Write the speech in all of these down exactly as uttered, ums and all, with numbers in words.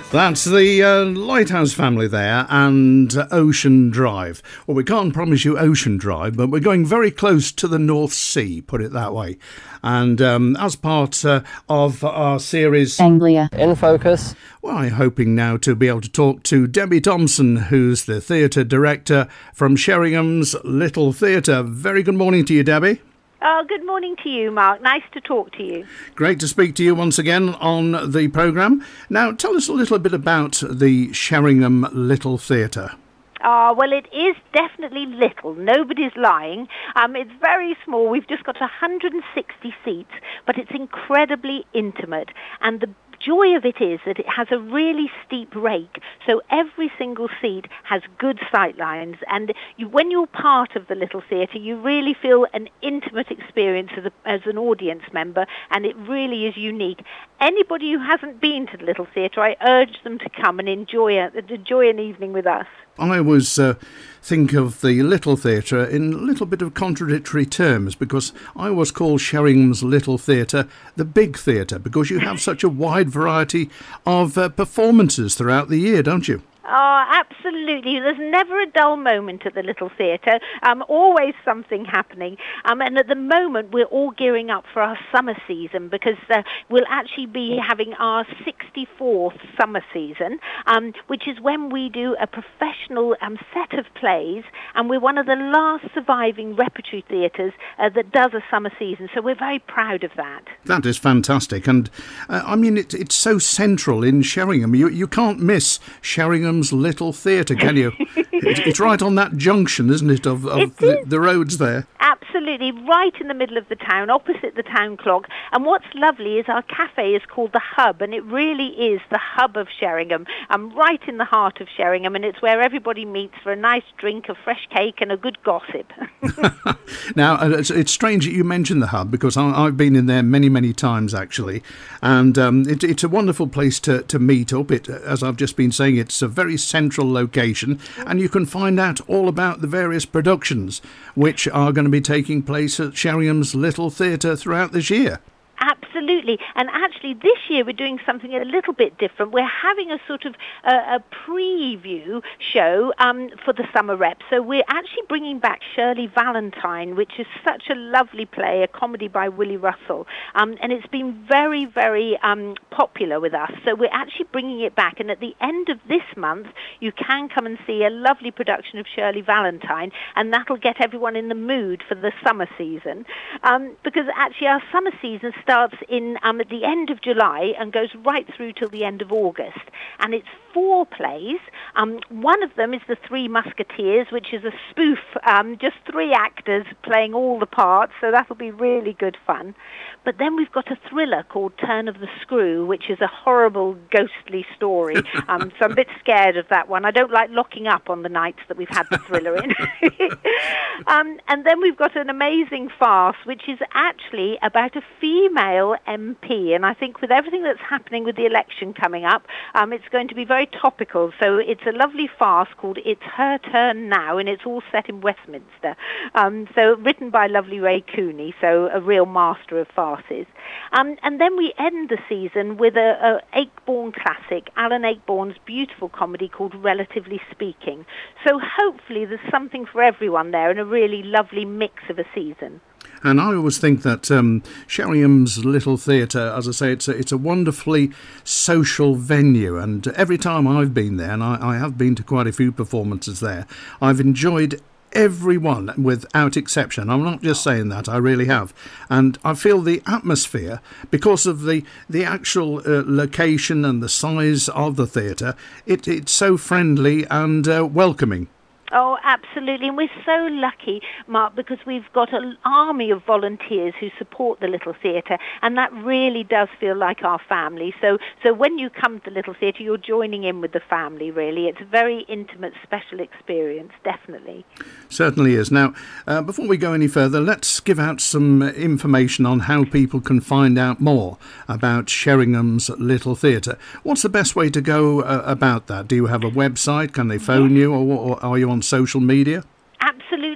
That's the uh, Lighthouse family there and uh, Ocean Drive. Well, we can't promise you Ocean Drive, but we're going very close to the North Sea, put it that way. And um, as part uh, of our series Anglia in Focus, well, I'm hoping now to be able to talk to Debbie Thompson, who's the theatre director from Sheringham's Little Theatre. Very good morning to you, Debbie. Oh, good morning to you, Mark. Nice to talk to you. Great to speak to you once again on the programme. Now, tell us a little bit about the Sheringham Little Theatre. Ah, well, it is definitely little. Nobody's lying. Um, it's very small. We've just got one hundred sixty seats, but it's incredibly intimate. And the joy of it is that it has a really steep rake, so every single seat has good sight lines, and you, when you're part of the Little Theatre, you really feel an intimate experience as, a, as an audience member, and it really is unique. Anybody who hasn't been to the Little Theatre, I urge them to come and enjoy, a, enjoy an evening with us. I always uh, think of the Little Theatre in a little bit of contradictory terms, because I always call Sheringham's Little Theatre the Big Theatre, because you have such a wide variety of uh, performances throughout the year, don't you? Oh, absolutely. There's never a dull moment at the Little Theatre. Um, always something happening. Um, and at the moment, we're all gearing up for our summer season, because uh, we'll actually be having our sixty-fourth summer season, um, which is when we do a professional um, set of plays, and we're one of the last surviving repertory theatres uh, that does a summer season. So we're very proud of that. That is fantastic. And uh, I mean, it, it's so central in Sheringham. You, you can't miss Sheringham Little Theatre, can you? it's, it's right on that junction, isn't it, of, of the, the roads there? Absolutely, right in the middle of the town, opposite the town clock. And what's lovely is our cafe is called The Hub, and it really is the hub of Sheringham. I'm right in the heart of Sheringham, and it's where everybody meets for a nice drink, a fresh cake, and a good gossip. Now, it's, it's strange that you mentioned The Hub, because I, I've been in there many, many times, actually. And um, it, it's a wonderful place to, to meet up. It, as I've just been saying, it's a very central location, and you can find out all about the various productions which are going to be taking place at Sheringham's Little Theatre throughout this year. Absolutely. And actually this year we're doing something a little bit different. We're having a sort of uh, a preview show um, for the summer rep. So we're actually bringing back Shirley Valentine, which is such a lovely play, a comedy by Willie Russell. Um, and it's been very, very um, popular with us. So we're actually bringing it back. And at the end of this month, you can come and see a lovely production of Shirley Valentine, and that'll get everyone in the mood for the summer season. Um, because actually our summer season starts in um, at the end of July and goes right through till the end of August. And it's four plays. Um, one of them is The Three Musketeers, which is a spoof, um, just three actors playing all the parts, so that'll be really good fun. But then we've got a thriller called Turn of the Screw, which is a horrible, ghostly story. Um, so I'm a bit scared of that one. I don't like locking up on the nights that we've had the thriller in. um, and then we've got an amazing farce, which is actually about a female M P. And I think with everything that's happening with the election coming up, um, it's going to be very topical. So it's a lovely farce called It's Her Turn Now, and it's all set in Westminster. Um, so written by lovely Ray Cooney, so a real master of farces. Um, and then we end the season with a, a Ayckbourn classic, Alan Ayckbourn's beautiful comedy called Relatively Speaking. So hopefully there's something for everyone there and a really lovely mix of a season. And I always think that um, Sheringham's Little Theatre, as I say, it's a, it's a wonderfully social venue. And every time I've been there, and I, I have been to quite a few performances there, I've enjoyed everyone without exception. I'm not just saying that, I really have. And I feel the atmosphere, because of the, the actual uh, location and the size of the theatre, it, it's so friendly and uh, welcoming. Oh, absolutely. And we're so lucky, Mark, because we've got an army of volunteers who support the Little Theatre, and that really does feel like our family. So so when you come to the Little Theatre, you're joining in with the family, really. It's a very intimate, special experience, definitely. Certainly is. Now, uh, before we go any further, let's give out some information on how people can find out more about Sheringham's Little Theatre. What's the best way to go uh, about that? Do you have a website? Can they phone you, or, or are you on social media? Absolutely. All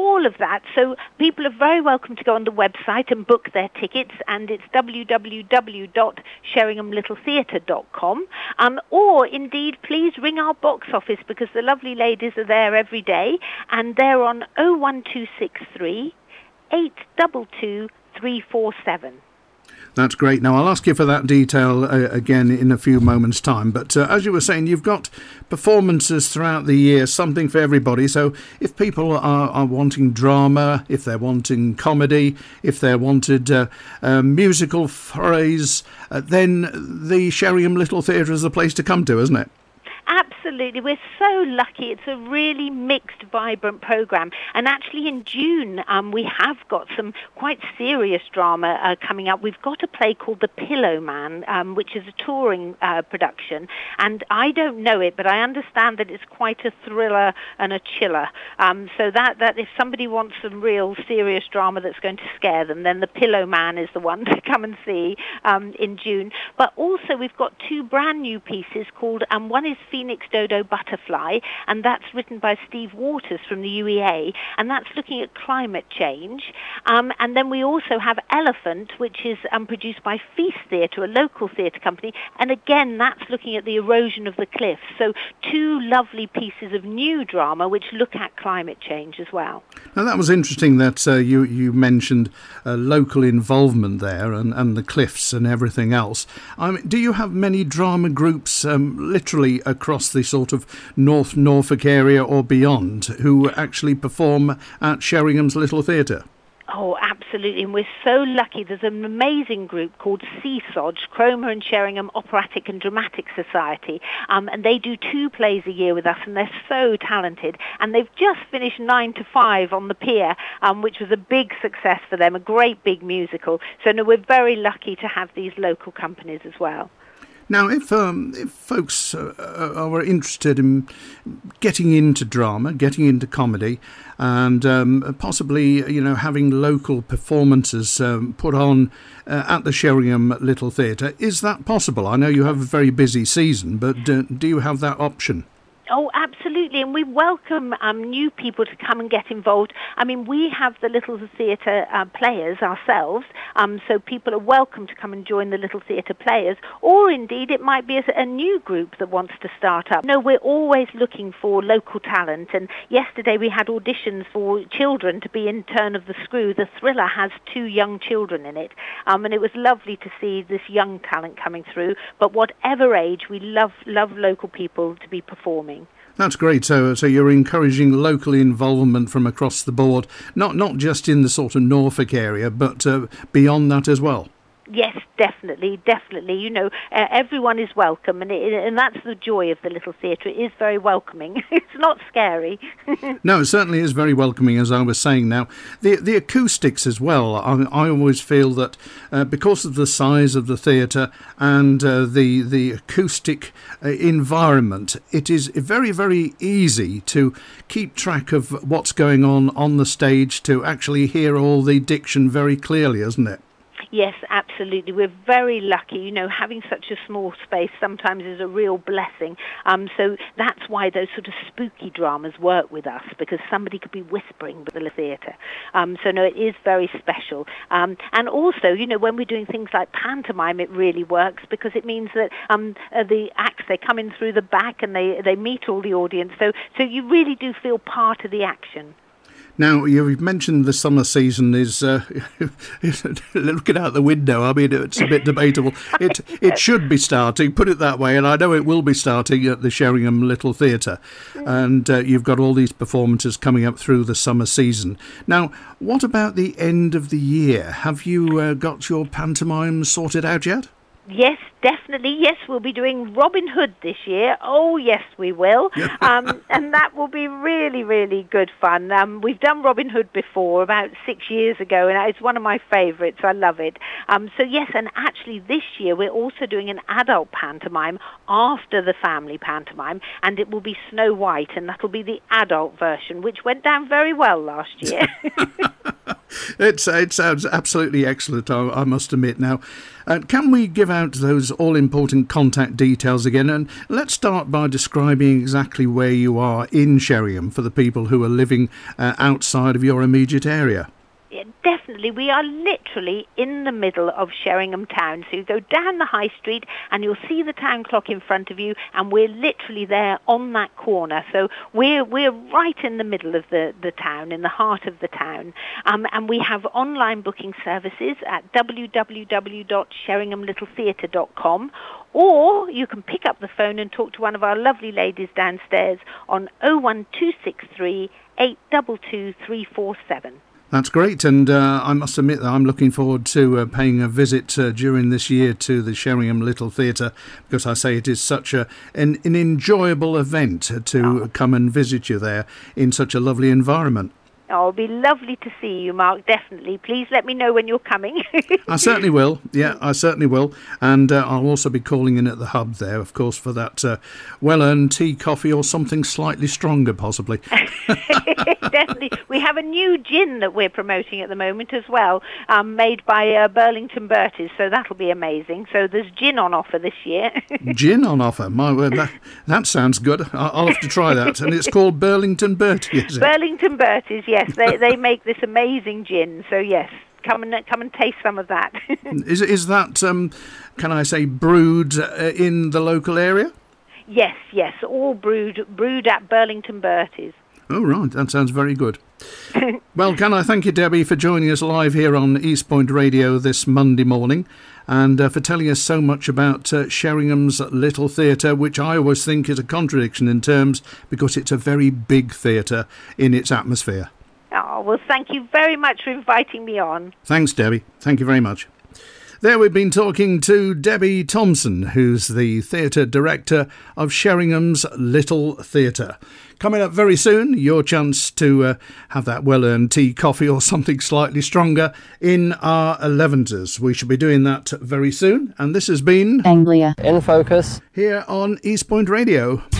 all of that. So people are very welcome to go on the website and book their tickets, and it's w w w dot sheringham little theatre dot com. Um, or indeed, please ring our box office, because the lovely ladies are there every day, and they're on oh one two six three, eight two two, three four seven. That's great. Now, I'll ask you for that detail uh, again in a few moments' time. But uh, as you were saying, you've got performances throughout the year, something for everybody. So if people are, are wanting drama, if they're wanting comedy, if they're wanted uh, uh, musical phrase, uh, then the Sheringham Little Theatre is the place to come to, isn't it? Absolutely. We're so lucky. It's a really mixed, vibrant programme. And actually in June, um, we have got some quite serious drama uh, coming up. We've got a play called The Pillow Man, um, which is a touring uh, production. And I don't know it, but I understand that it's quite a thriller and a chiller. Um, so that, that if somebody wants some real serious drama that's going to scare them, then The Pillow Man is the one to come and see um, in June. But also we've got two brand new pieces called, um, one is Phoenix Dodo Butterfly, and that's written by Steve Waters from the U E A, and that's looking at climate change. Um, and then we also have Elephant, which is um, produced by Feast Theatre, a local theatre company, and again that's looking at the erosion of the cliffs. So two lovely pieces of new drama which look at climate change as well. Now, that was interesting that uh, you, you mentioned uh, local involvement there, and, and the cliffs and everything else. I mean, do you have many drama groups um, literally across the sort of North Norfolk area or beyond who actually perform at Sheringham's Little Theatre? Oh, absolutely. And we're so lucky. There's an amazing group called Seasodge, Cromer and Sheringham Operatic and Dramatic Society. Um, and they do two plays a year with us, and they're so talented. And they've just finished Nine to Five on the pier, um, which was a big success for them, a great big musical. So no, we're very lucky to have these local companies as well. Now, if um, if folks uh, are interested in getting into drama, getting into comedy, and um, possibly, you know, having local performances um, put on uh, at the Sheringham Little Theatre, is that possible? I know you have a very busy season, but uh, do you have that option? Oh, absolutely, and we welcome um, new people to come and get involved. I mean, we have the Little Theatre uh, Players ourselves, um, so people are welcome to come and join the Little Theatre Players, or indeed it might be a, a new group that wants to start up. No, we're always looking for local talent, and yesterday we had auditions for children to be in Turn of the Screw. The thriller has two young children in it, um, and it was lovely to see this young talent coming through, but whatever age, we love, love local people to be performing. That's great. So, so you're encouraging local involvement from across the board, not not just in the sort of Norfolk area, but uh, beyond that as well. Yes, definitely, definitely. You know, uh, everyone is welcome, and it, and that's the joy of the Little Theatre. It is very welcoming. It's not scary. No, it certainly is very welcoming, as I was saying. Now, the the acoustics as well. I, I always feel that uh, because of the size of the theatre and uh, the the acoustic uh, environment, it is very, very easy to keep track of what's going on on the stage, to actually hear all the diction very clearly, isn't it? Yes, absolutely. We're very lucky. You know, having such a small space sometimes is a real blessing. Um, so that's why those sort of spooky dramas work with us, because somebody could be whispering with the theatre. Um, so no, it is very special. Um, and also, you know, when we're doing things like pantomime, it really works, because it means that um, uh, the acts, they come in through the back and they, they meet all the audience. So, so you really do feel part of the action. Now, you've mentioned the summer season is uh, looking out the window. I mean, it's a bit debatable. It it should be starting, put it that way, and I know it will be starting at the Sheringham Little Theatre. And uh, you've got all these performances coming up through the summer season. Now, what about the end of the year? Have you uh, got your pantomime sorted out yet? Yes, definitely. Yes, we'll be doing Robin Hood this year. Oh, yes, we will. um, and that will be really, really good fun. Um, we've done Robin Hood before, about six years ago, and it's one of my favourites. I love it. Um, so, yes, and actually this year we're also doing an adult pantomime after the family pantomime, and it will be Snow White, and that'll be the adult version, which went down very well last year. It's, it sounds absolutely excellent, I, I must admit. Now, uh, can we give out those all-important contact details again? And let's start by describing exactly where you are in Sheringham for the people who are living uh, outside of your immediate area. Yeah, definitely. We are literally in the middle of Sheringham town. So you go down the high street and you'll see the town clock in front of you, and we're literally there on that corner. So we're we're right in the middle of the, the town, in the heart of the town. Um, and we have online booking services at w w w dot sheringham little theatre dot com, or you can pick up the phone and talk to one of our lovely ladies downstairs on oh one two six three, eight two two, three four seven. That's great, and uh, I must admit that I'm looking forward to uh, paying a visit uh, during this year to the Sheringham Little Theatre, because I say it is such a an, an enjoyable event to oh. come and visit you there in such a lovely environment. Oh, it'll be lovely to see you, Mark, definitely. Please let me know when you're coming. I certainly will. Yeah, I certainly will. And uh, I'll also be calling in at the hub there, of course, for that uh, well-earned tea, coffee, or something slightly stronger, possibly. Definitely. We have a new gin that we're promoting at the moment as well, um, made by uh, Burlington Berties, so that'll be amazing. So there's gin on offer this year. Gin on offer? My word, that, that sounds good. I'll have to try that. And it's called Burlington Berties, is it? Burlington Berties, yes. Yes, they they make this amazing gin. So yes, come and come and taste some of that. is is that um, can I say brewed uh, in the local area? Yes, yes, all brewed brewed at Burlington Berties. Oh right, that sounds very good. Well, can I thank you, Debbie, for joining us live here on East Point Radio this Monday morning, and uh, for telling us so much about uh, Sheringham's Little Theatre, which I always think is a contradiction in terms, because it's a very big theatre in its atmosphere. Oh, well, thank you very much for inviting me on. Thanks, Debbie. Thank you very much. There we've been talking to Debbie Thompson, who's the theatre director of Sheringham's Little Theatre. Coming up very soon, your chance to uh, have that well-earned tea, coffee or something slightly stronger in our Levanters. We shall be doing that very soon. And this has been Anglia in Focus here on East Point Radio.